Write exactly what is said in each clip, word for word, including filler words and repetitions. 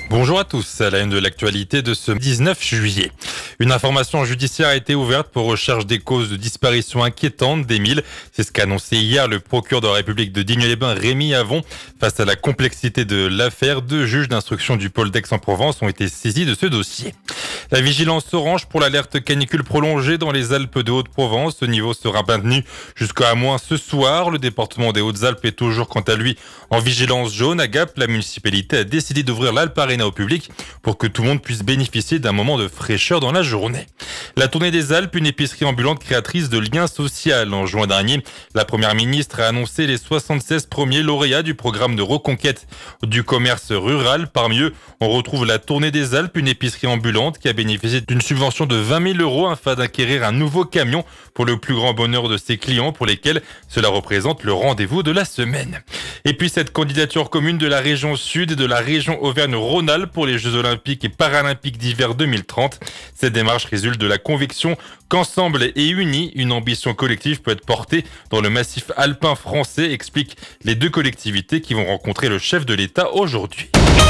Bonjour à tous, à la une de l'actualité de ce dix-neuf juillet. Une information judiciaire a été ouverte pour recherche des causes de disparition inquiétantes d'Émile. C'est ce qu'a annoncé hier le procureur de la République de Digne-les-Bains, Rémi Avon. Face à la complexité de l'affaire, deux juges d'instruction du pôle d'Aix-en-Provence ont été saisis de ce dossier. La vigilance orange pour l'alerte canicule prolongée dans les Alpes de Haute-Provence. Ce niveau sera maintenu jusqu'à moins ce soir. Le département des Hautes-Alpes est toujours quant à lui en vigilance jaune. À Gap, la municipalité a décidé d'ouvrir l'Alpe Arena au public pour que tout le monde puisse bénéficier d'un moment de fraîcheur dans la journée. La Tournée des Alpes, une épicerie ambulante créatrice de liens sociaux. En juin dernier, la première ministre a annoncé les soixante-seize premiers lauréats du programme de reconquête du commerce rural. Parmi eux, on retrouve la Tournée des Alpes, une épicerie ambulante qui a bénéficié d'une subvention de vingt mille euros afin d'acquérir un nouveau camion pour le plus grand bonheur de ses clients pour lesquels cela représente le rendez-vous de la semaine. Et puis cette candidature commune de la région Sud et de la région Auvergne-Rhône-Alpes pour les Jeux Olympiques et Paralympiques d'hiver deux mille trente. Cette démarche résulte de la conviction qu'ensemble et unis, une ambition collective peut être portée dans le massif alpin français, expliquent les deux collectivités qui vont rencontrer le chef de l'État aujourd'hui.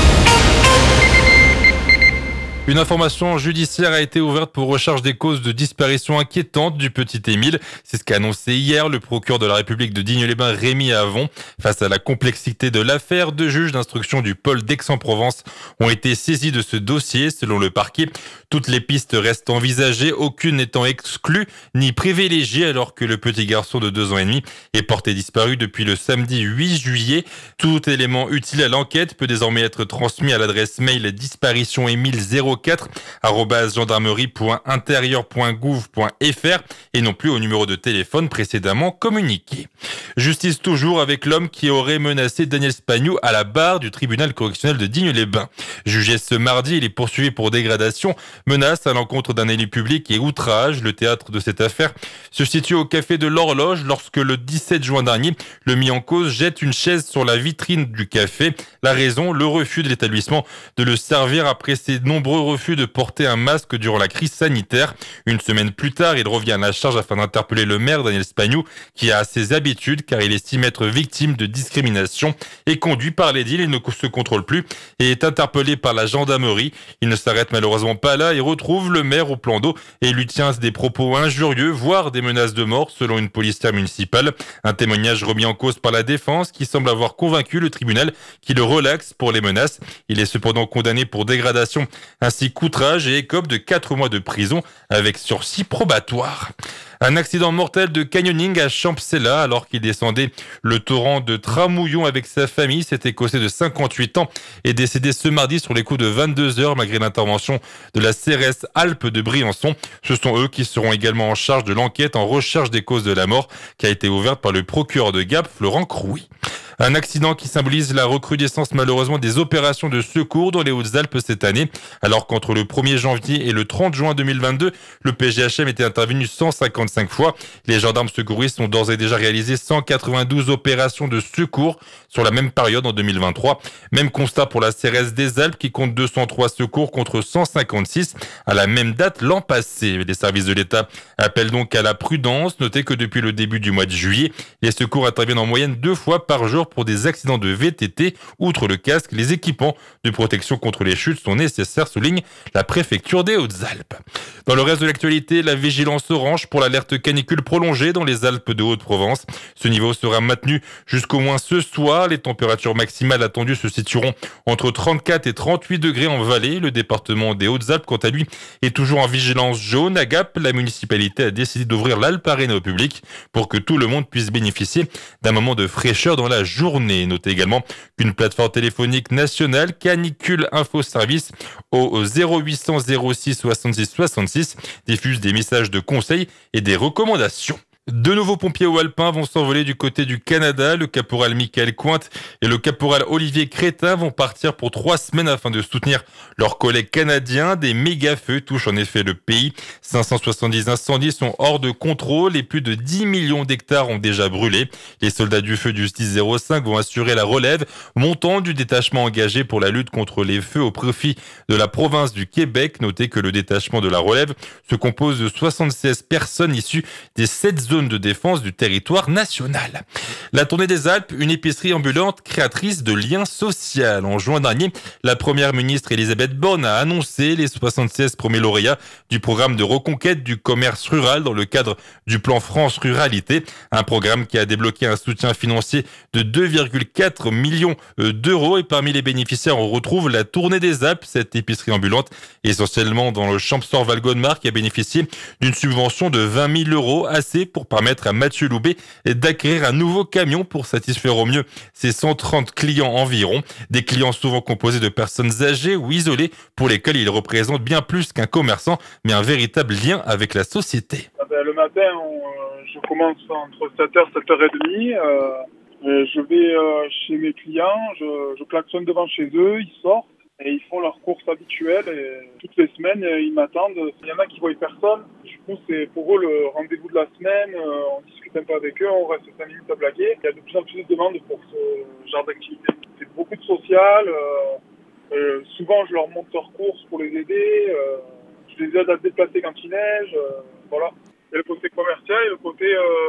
Une information judiciaire a été ouverte pour recherche des causes de disparition inquiétante du petit Émile. C'est ce qu'a annoncé hier le procureur de la République de Digne-les-Bains, Rémi Avon. Face à la complexité de l'affaire, deux juges d'instruction du pôle d'Aix-en-Provence ont été saisis de ce dossier. Selon le parquet, toutes les pistes restent envisagées, aucune n'étant exclue ni privilégiée, alors que le petit garçon de deux ans et demi est porté disparu depuis le samedi huit juillet. Tout élément utile à l'enquête peut désormais être transmis à l'adresse mail disparition émile zéro quatre arobase gendarmerie point intérieur point gouv point f r et non plus au numéro de téléphone précédemment communiqué. Justice toujours avec l'homme qui aurait menacé Daniel Spagnou à la barre du tribunal correctionnel de Digne-les-Bains. Jugé ce mardi, il est poursuivi pour dégradation, menace à l'encontre d'un élu public et outrage. Le théâtre de cette affaire se situe au café de l'Horloge lorsque le dix-sept juin dernier, le mis en cause jette une chaise sur la vitrine du café. La raison, le refus de l'établissement de le servir après ses nombreux refus de porter un masque durant la crise sanitaire. Une semaine plus tard, il revient à la charge afin d'interpeller le maire Daniel Spagnou qui a ses habitudes car il estime être victime de discrimination et conduit par l'édile. Il ne se contrôle plus et est interpellé par la gendarmerie. Il ne s'arrête malheureusement pas là et retrouve le maire au plan d'eau et lui tient des propos injurieux, voire des menaces de mort selon une policière municipale. Un témoignage remis en cause par la défense qui semble avoir convaincu le tribunal qui le relaxe pour les menaces. Il est cependant condamné pour dégradation ainsi qu'outrage et écope de quatre mois de prison avec sursis probatoire. Un accident mortel de canyoning à Champcella alors qu'il descendait le torrent de Tramouillon avec sa famille. Cet Écossais de cinquante-huit ans est décédé ce mardi sur les coups de vingt-deux heures malgré l'intervention de la C R S Alpes de Briançon. Ce sont eux qui seront également en charge de l'enquête en recherche des causes de la mort qui a été ouverte par le procureur de Gap, Florent Crouy. Un accident qui symbolise la recrudescence malheureusement des opérations de secours dans les Hautes-Alpes cette année. Alors qu'entre le premier janvier et le trente juin deux mille vingt-deux, le P G H M était intervenu cent cinquante-cinq fois. Les gendarmes secouristes ont d'ores et déjà réalisé cent quatre-vingt-douze opérations de secours sur la même période en deux mille vingt-trois. Même constat pour la C R S des Alpes qui compte deux cent trois secours contre cent cinquante-six à la même date l'an passé. Les services de l'État appellent donc à la prudence. Notez que depuis le début du mois de juillet, les secours interviennent en moyenne deux fois par jour pour des accidents de V T T. Outre le casque, les équipements de protection contre les chutes sont nécessaires, souligne la préfecture des Hautes-Alpes. Dans le reste de l'actualité, la vigilance orange pour l'alerte canicule prolongée dans les Alpes de Haute-Provence. Ce niveau sera maintenu jusqu'au moins ce soir. Les températures maximales attendues se situeront entre trente-quatre et trente-huit degrés en vallée. Le département des Hautes-Alpes, quant à lui, est toujours en vigilance jaune. À Gap, la municipalité a décidé d'ouvrir l'Alpe Arena au public pour que tout le monde puisse bénéficier d'un moment de fraîcheur dans la journée. Notez également qu'une plateforme téléphonique nationale Canicule Info Service au zéro huit cents zéro six soixante-six soixante-six diffuse des messages de conseils et des recommandations. Deux nouveaux pompiers au alpin vont s'envoler du côté du Canada. Le caporal Michael Cointe et le caporal Olivier Crétin vont partir pour trois semaines afin de soutenir leurs collègues canadiens. Des méga-feux touchent en effet le pays. cinq cent soixante-dix incendies sont hors de contrôle et plus de dix millions d'hectares ont déjà brûlé. Les soldats du feu du S D I S zéro cinq vont assurer la relève montant du détachement engagé pour la lutte contre les feux au profit de la province du Québec. Notez que le détachement de la relève se compose de soixante-seize personnes issues des sept zones zone de défense du territoire national. La Tournée des Alpes, une épicerie ambulante créatrice de liens sociaux. En juin dernier, la première ministre Elisabeth Borne a annoncé les soixante-seize premiers lauréats du programme de reconquête du commerce rural dans le cadre du plan France Ruralité, un programme qui a débloqué un soutien financier de deux virgule quatre millions d'euros. Et parmi les bénéficiaires, on retrouve la Tournée des Alpes, cette épicerie ambulante essentiellement dans le Champsaur-Val-Gaudemar qui a bénéficié d'une subvention de vingt mille euros, assez pour permettre à Mathieu Loubet d'acquérir un nouveau camion pour satisfaire au mieux ses cent trente clients environ. Des clients souvent composés de personnes âgées ou isolées pour lesquels il représente bien plus qu'un commerçant, mais un véritable lien avec la société. Ah ben, le matin, on, euh, je commence entre sept heures et sept heures trente. Euh, je vais euh, chez mes clients, je, je klaxonne devant chez eux, ils sortent et ils font leurs courses habituelles. Et toutes les semaines, ils m'attendent. Il y en a qui voient personne. Du coup, c'est pour eux le rendez-vous de la semaine. Euh, on discute un peu avec eux, on reste cinq minutes à blaguer. Il y a de plus en plus de demandes pour ce genre d'activité. C'est beaucoup de social. Euh, euh, souvent, je leur monte leurs courses pour les aider. Euh, je les aide à se déplacer quand il neige. Euh, voilà. Il y a le côté commercial et le côté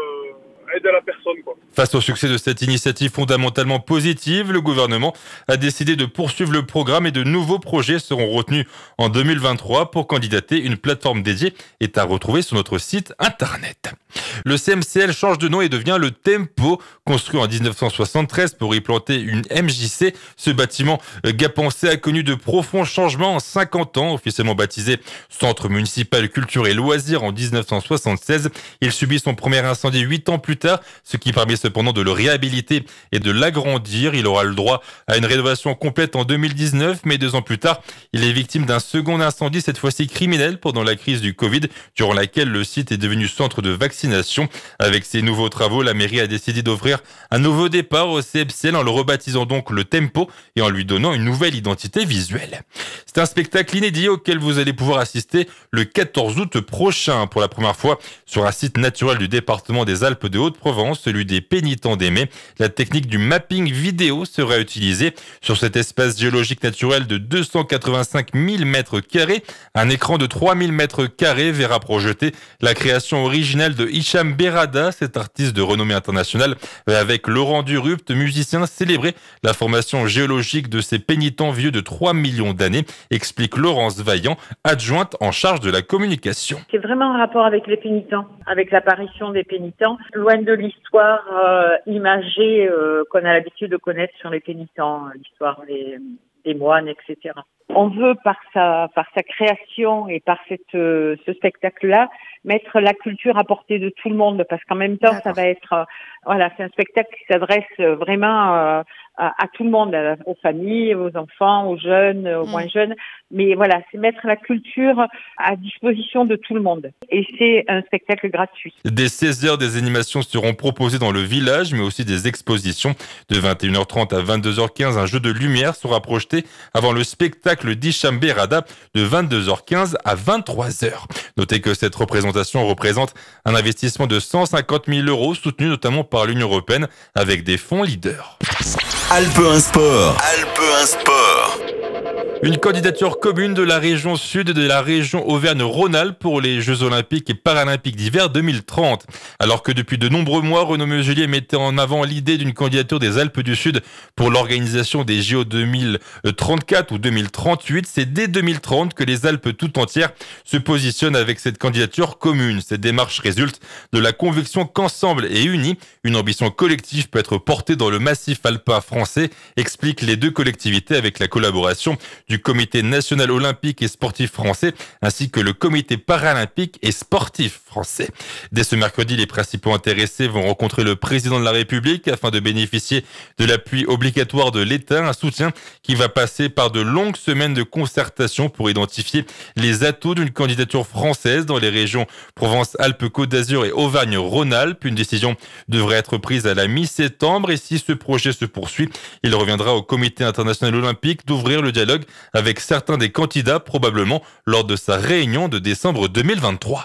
euh, aide à la personne, quoi. Face au succès de cette initiative fondamentalement positive, le gouvernement a décidé de poursuivre le programme et de nouveaux projets seront retenus en deux mille vingt-trois pour candidater. Une plateforme dédiée est à retrouver sur notre site internet. Le C M C L change de nom et devient le Tempo. Construit en dix-neuf cent soixante-treize pour y planter une M J C, ce bâtiment gapençais a connu de profonds changements en cinquante ans. Officiellement baptisé Centre municipal culture et loisirs en dix-neuf cent soixante-seize, il subit son premier incendie huit ans plus tard, ce qui permet cependant de le réhabiliter et de l'agrandir. Il aura le droit à une rénovation complète en deux mille dix-neuf, mais deux ans plus tard, il est victime d'un second incendie, cette fois-ci criminel, pendant la crise du Covid, durant laquelle le site est devenu centre de vaccination. Avec ces nouveaux travaux, la mairie a décidé d'offrir un nouveau départ au C M C L en le rebaptisant donc le Tempo et en lui donnant une nouvelle identité visuelle. C'est un spectacle inédit auquel vous allez pouvoir assister le quatorze août prochain pour la première fois sur un site naturel du département des Alpes de Haute-Provence, celui des Pénitents d'Aimé. La technique du mapping vidéo sera utilisée sur cet espace géologique naturel de deux cent quatre-vingt-cinq mille mètres carrés. Un écran de trois mille mètres carrés verra projeter la création originale de Hicham Berrada, cet artiste de renommée internationale, avec Laurent Durupt, musicien célébré. La formation géologique de ces pénitents vieux de trois millions d'années, explique Laurence Vaillant, adjointe en charge de la communication. C'est vraiment en rapport avec les pénitents, avec l'apparition des pénitents, loin de l'histoire euh, imagée euh, qu'on a l'habitude de connaître sur les pénitents, l'histoire des, des moines, et cetera. On veut, par sa, par sa création et par cette, euh, ce spectacle-là, mettre la culture à portée de tout le monde, parce qu'en même temps, D'accord. ça va être, euh, voilà, c'est un spectacle qui s'adresse vraiment euh, à, à tout le monde, à, aux familles, aux enfants, aux jeunes, aux mmh. moins jeunes. Mais voilà, c'est mettre la culture à disposition de tout le monde. Et c'est un spectacle gratuit. Dès seize heures, des animations seront proposées dans le village, mais aussi des expositions. De vingt et une heures trente à vingt-deux heures quinze, un jeu de lumière sera projeté avant le spectacle d'Hicham Berrada de vingt-deux heures quinze à vingt-trois heures. Notez que cette représentation représente un investissement de cent cinquante mille euros soutenu notamment par l'Union européenne avec des fonds leaders. Alpe un Sport. Alpe un Sport. Une candidature commune de la région sud et de la région Auvergne-Rhône-Alpes pour les Jeux Olympiques et Paralympiques d'hiver deux mille trente. Alors que depuis de nombreux mois, Renaud Muselier mettait en avant l'idée d'une candidature des Alpes du Sud pour l'organisation des J O deux mille trente-quatre ou deux mille trente-huit, c'est dès deux mille trente que les Alpes tout entières se positionnent avec cette candidature commune. Cette démarche résulte de la conviction qu'ensemble et unis, une ambition collective peut être portée dans le massif alpin français, expliquent les deux collectivités avec la collaboration du Comité national olympique et sportif français, ainsi que le Comité paralympique et sportif français. Dès ce mercredi, les principaux intéressés vont rencontrer le président de la République afin de bénéficier de l'appui obligatoire de l'État, un soutien qui va passer par de longues semaines de concertation pour identifier les atouts d'une candidature française dans les régions Provence-Alpes-Côte d'Azur et Auvergne-Rhône-Alpes. Une décision devrait être prise à la mi-septembre et si ce projet se poursuit, il reviendra au Comité international olympique d'ouvrir le dialogue avec certains des candidats, probablement lors de sa réunion de décembre deux mille vingt-trois.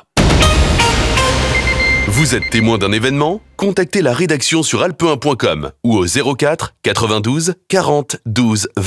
Vous êtes témoin d'un événement ? Contactez la rédaction sur alpe un point com ou au zéro quatre quatre-vingt-douze quarante douze vingt.